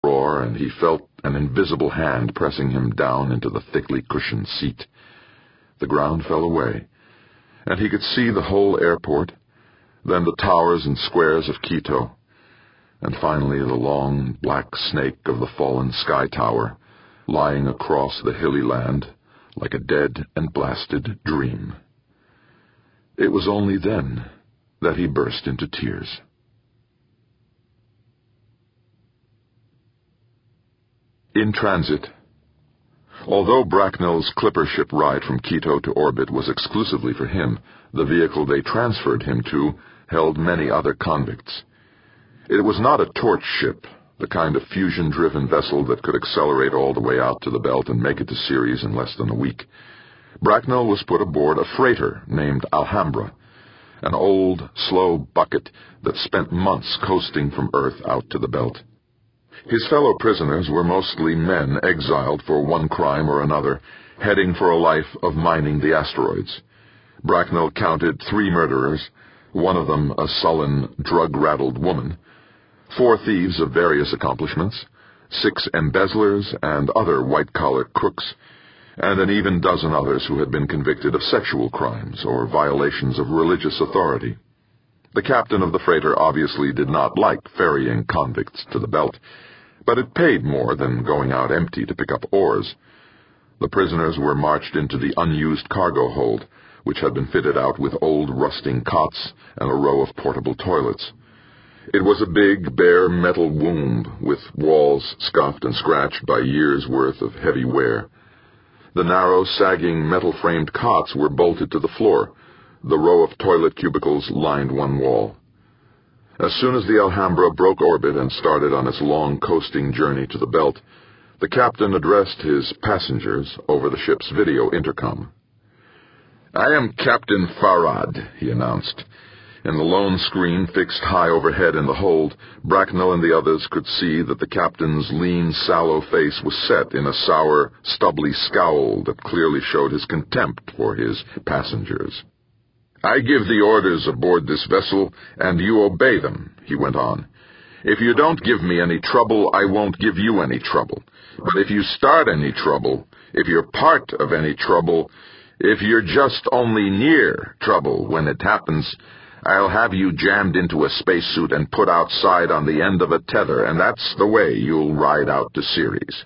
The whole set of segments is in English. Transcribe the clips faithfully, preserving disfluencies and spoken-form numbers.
roar, and he felt an invisible hand pressing him down into the thickly cushioned seat. The ground fell away, and he could see the whole airport, then the towers and squares of Quito, and finally the long black snake of the fallen sky tower, lying across the hilly land like a dead and blasted dream. It was only then that he burst into tears. In transit. Although Bracknell's clipper ship ride from Quito to orbit was exclusively for him, the vehicle they transferred him to held many other convicts. It was not a torch ship, the kind of fusion-driven vessel that could accelerate all the way out to the belt and make it to Ceres in less than a week. Bracknell was put aboard a freighter named Alhambra, an old, slow bucket that spent months coasting from Earth out to the belt. His fellow prisoners were mostly men exiled for one crime or another, heading for a life of mining the asteroids. Bracknell counted three murderers, one of them a sullen, drug-rattled woman, four thieves of various accomplishments, six embezzlers and other white-collar crooks, and an even dozen others who had been convicted of sexual crimes or violations of religious authority. The captain of the freighter obviously did not like ferrying convicts to the belt, but it paid more than going out empty to pick up oars. The prisoners were marched into the unused cargo hold, which had been fitted out with old rusting cots and a row of portable toilets. It was a big, bare metal womb with walls scuffed and scratched by years' worth of heavy wear. The narrow, sagging, metal-framed cots were bolted to the floor. The row of toilet cubicles lined one wall. As soon as the Alhambra broke orbit and started on its long coasting journey to the belt, the captain addressed his passengers over the ship's video intercom. "I am Captain Farad," he announced. In the lone screen fixed high overhead in the hold, Bracknell and the others could see that the captain's lean, sallow face was set in a sour, stubbly scowl that clearly showed his contempt for his passengers. "I give the orders aboard this vessel, and you obey them," he went on. "If you don't give me any trouble, I won't give you any trouble. But if you start any trouble, if you're part of any trouble, if you're just only near trouble when it happens, I'll have you jammed into a spacesuit and put outside on the end of a tether, and that's the way you'll ride out to Ceres."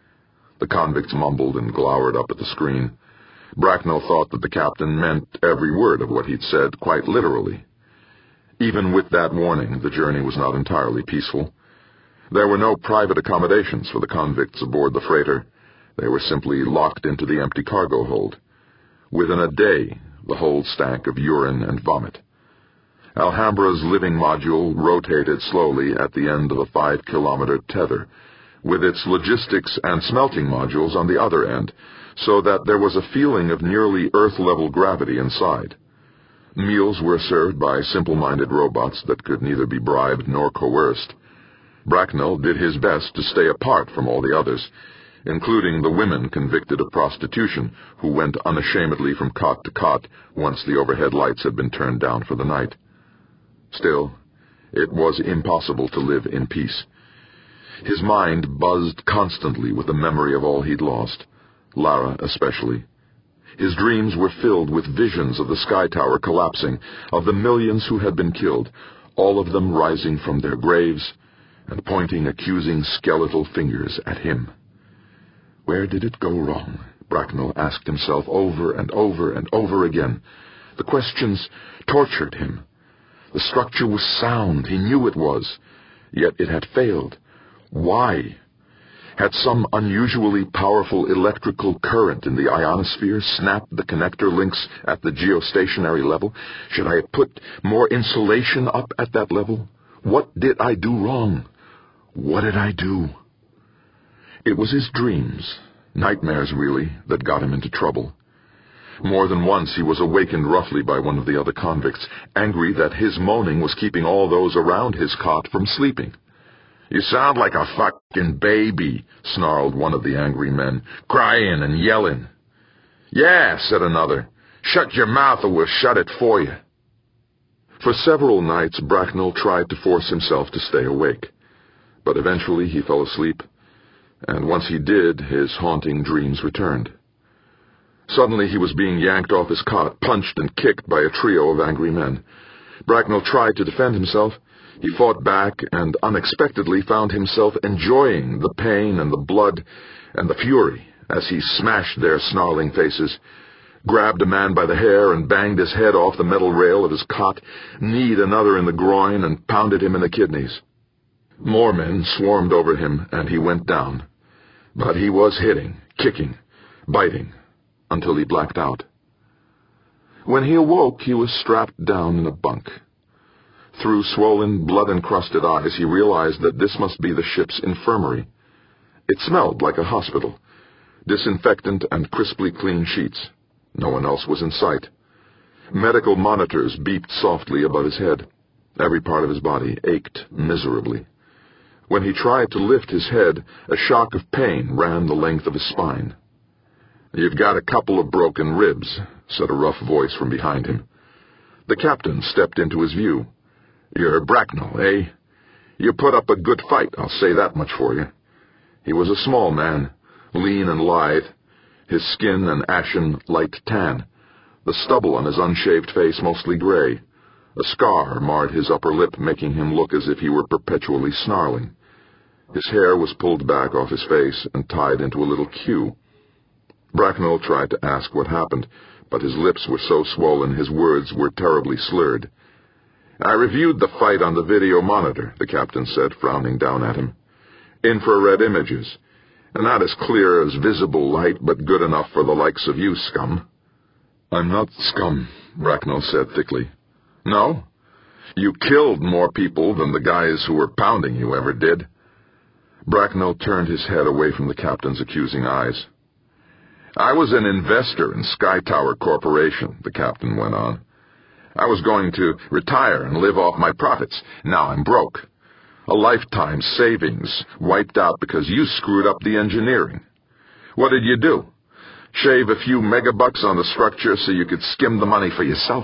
The convicts mumbled and glowered up at the screen. Bracknell thought that the captain meant every word of what he'd said quite literally. Even with that warning, the journey was not entirely peaceful. There were no private accommodations for the convicts aboard the freighter. They were simply locked into the empty cargo hold. Within a day, the hold stank of urine and vomit. Alhambra's living module rotated slowly at the end of a five-kilometer tether, with its logistics and smelting modules on the other end, so that there was a feeling of nearly Earth-level gravity inside. Meals were served by simple-minded robots that could neither be bribed nor coerced. Bracknell did his best to stay apart from all the others, including the women convicted of prostitution who went unashamedly from cot to cot once the overhead lights had been turned down for the night. Still, it was impossible to live in peace. His mind buzzed constantly with the memory of all he'd lost, Lara especially. His dreams were filled with visions of the sky tower collapsing, of the millions who had been killed, all of them rising from their graves and pointing accusing skeletal fingers at him. Where did it go wrong? Bracknell asked himself over and over and over again. The questions tortured him. The structure was sound, he knew it was, yet it had failed. Why? Had some unusually powerful electrical current in the ionosphere snapped the connector links at the geostationary level? Should I have put more insulation up at that level? What did I do wrong? What did I do? It was his dreams, nightmares really, that got him into trouble. More than once he was awakened roughly by one of the other convicts, angry that his moaning was keeping all those around his cot from sleeping. "You sound like a fucking baby," snarled one of the angry men, "crying and yelling." "Yeah," said another. "Shut your mouth or we'll shut it for you." For several nights Bracknell tried to force himself to stay awake. but eventually he fell asleep, and once he did, his haunting dreams returned. Suddenly he was being yanked off his cot, punched and kicked by a trio of angry men. Bracknell tried to defend himself. He fought back and unexpectedly found himself enjoying the pain and the blood and the fury as he smashed their snarling faces, grabbed a man by the hair and banged his head off the metal rail of his cot, kneed another in the groin and pounded him in the kidneys. More men swarmed over him, and he went down. But he was hitting, kicking, biting, until he blacked out. When he awoke, he was strapped down in a bunk. Through swollen, blood-encrusted eyes, he realized that this must be the ship's infirmary. It smelled like a hospital. Disinfectant and crisply clean sheets. No one else was in sight. Medical monitors beeped softly above his head. Every part of his body ached miserably. When he tried to lift his head, a shock of pain ran the length of his spine. "You've got a couple of broken ribs," said a rough voice from behind him. The captain stepped into his view. "You're Bracknell, eh? You put up a good fight, I'll say that much for you." He was a small man, lean and lithe, his skin an ashen, light tan, the stubble on his unshaved face mostly gray. A scar marred his upper lip, making him look as if he were perpetually snarling. His hair was pulled back off his face and tied into a little queue. Bracknell tried to ask what happened, but his lips were so swollen his words were terribly slurred. "I reviewed the fight on the video monitor," the captain said, frowning down at him. "Infrared images. Not as clear as visible light, but good enough for the likes of you, scum." "I'm not scum," Bracknell said thickly. "No? You killed more people than the guys who were pounding you ever did." Bracknell turned his head away from the captain's accusing eyes. "I was an investor in Sky Tower Corporation," the captain went on. "I was going to retire and live off my profits. Now I'm broke. A lifetime savings wiped out because you screwed up the engineering. What did you do? Shave a few megabucks on the structure so you could skim the money for yourself?"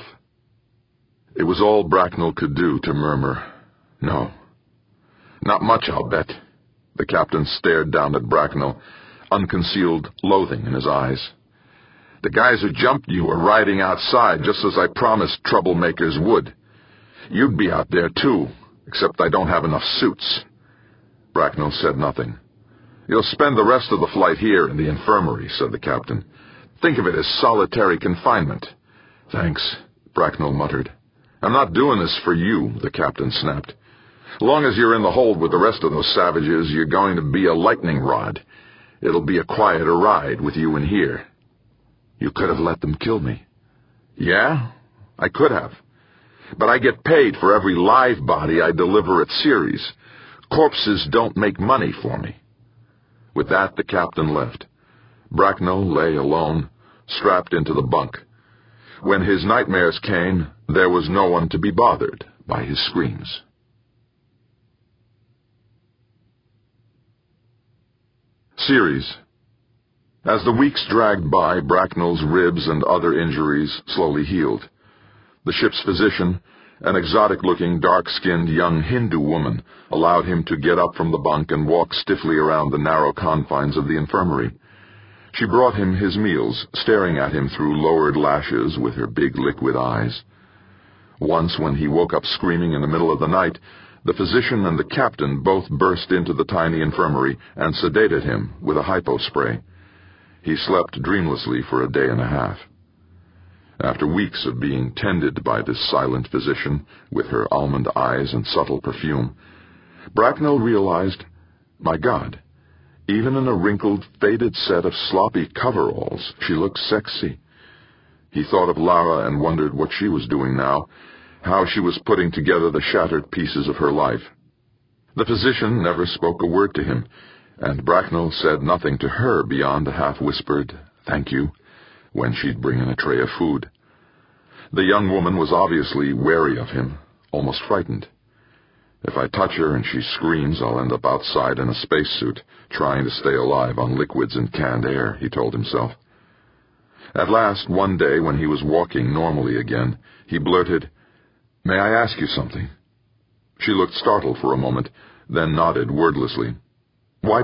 It was all Bracknell could do to murmur, "No." "Not much, I'll bet." The captain stared down at Bracknell, unconcealed loathing in his eyes. "The guys who jumped you were riding outside, just as I promised troublemakers would. You'd be out there, too, except I don't have enough suits." Bracknell said nothing. "You'll spend the rest of the flight here in the infirmary," said the captain. "Think of it as solitary confinement." "Thanks," Bracknell muttered. "I'm not doing this for you," the captain snapped. "Long as you're in the hold with the rest of those savages, you're going to be a lightning rod. It'll be a quieter ride with you in here." "You could have let them kill me." "Yeah, I could have. But I get paid for every live body I deliver at Ceres. Corpses don't make money for me." With that, the captain left. Bracknell lay alone, strapped into the bunk. When his nightmares came, there was no one to be bothered by his screams. Ceres. As the weeks dragged by, Bracknell's ribs and other injuries slowly healed. The ship's physician, an exotic-looking, dark-skinned young Hindu woman, allowed him to get up from the bunk and walk stiffly around the narrow confines of the infirmary. She brought him his meals, staring at him through lowered lashes with her big liquid eyes. Once, when he woke up screaming in the middle of the night, the physician and the captain both burst into the tiny infirmary and sedated him with a hypo spray. He slept dreamlessly for a day and a half. After weeks of being tended by this silent physician, with her almond eyes and subtle perfume, Bracknell realized, my God, even in a wrinkled, faded set of sloppy coveralls, she looked sexy. He thought of Lara and wondered what she was doing now, how she was putting together the shattered pieces of her life. The physician never spoke a word to him, and Bracknell said nothing to her beyond a half-whispered, "Thank you," when she'd bring in a tray of food. The young woman was obviously wary of him, almost frightened. If I touch her and she screams, I'll end up outside in a spacesuit, trying to stay alive on liquids and canned air, he told himself. At last, one day, when he was walking normally again, he blurted, "May I ask you something?" She looked startled for a moment, then nodded wordlessly.